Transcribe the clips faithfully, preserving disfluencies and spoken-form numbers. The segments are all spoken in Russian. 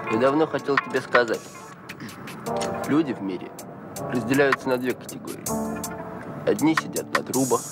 Я давно хотел тебе сказать. Люди в мире разделяются на две категории. Одни сидят на трубах,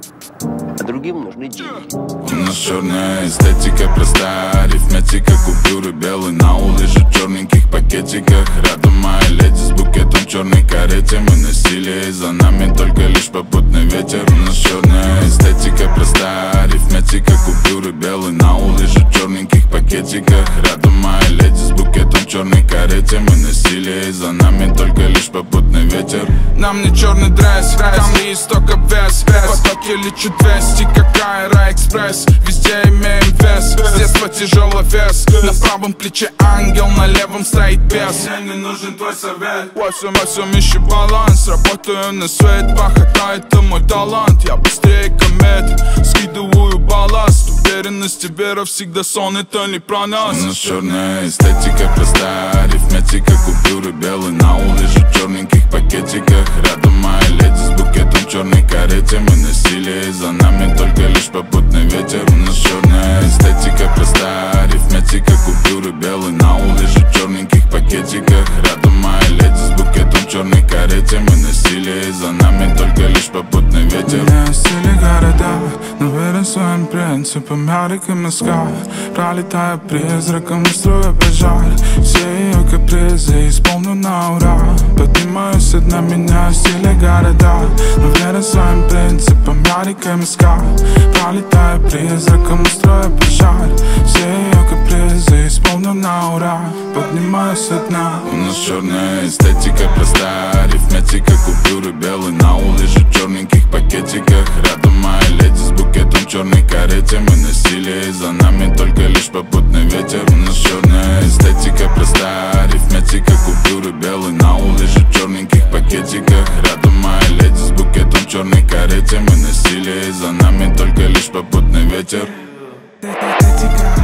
а другим нужны деньги. У нас черная эстетика, простая арифметика. Купюры белые на улице, черненьких пакетиках. Рядом моя леди с букетом в черной карете. Мы носили, и за нами только лишь попутный ветер. У нас черная эстетика, простая арифметика. Купюры белые на улице, черненьких пакетиках. Рядом моя леди с букетом в черной карете. Мы носили, и за нами только лишь попутный ветер. Нам не черный дресс, там не исток обвес. Потоки лечат двести, как Аэроэкспресс. Везде имеем вес, с детства тяжелый вес. На правом плече ангел, на левом стоит бес. Мне не нужен твой совет. Во всем, во всем ищу баланс. Работаю на свет, пахота это мой талант. Я быстрее комет, скидываю балласт. Уверенность и вера всегда сон, это не про нас. У нас черная эстетика, простая арифметика. Купюры белые на улице, в черненьких пакетиках. Рядом моя леди с букетом в черной карете. Мы носили, и за нами только лишь попутный ветер. У нас черная эстетика, простая арифметика. Купюры белые на улице, в черненьких пакетиках. Рядом моя леди с букетом в черной карете. Мы носили, и за нами только лишь попутный ветер. Меня стили города, но верен своим принципам. Я река Москва, пролетая призраком, устроя пожар. Все ее капризы исполню на ура. Поднимаюсь одна, меня в стиле города, но верен своим принципам. Я река Москва, пролетая призраком, устроя пожар. Все ее капризы исполню на ура. Поднимаюсь одна. У нас черная эстетика, простая арифметика. Купюры белые на улице, в черненьких пакетиках. Рядом моя леди с букетом в черной карете. Мы носили, и за нами только лишь попутный ветер. У нас черная эстетика, простая арифметика. Купюры белые на улице, в черненьких пакетиках. Рядом моя леди с букетом в черной карете. Мы носили, и за нами только лишь попутный ветер. Эстетика.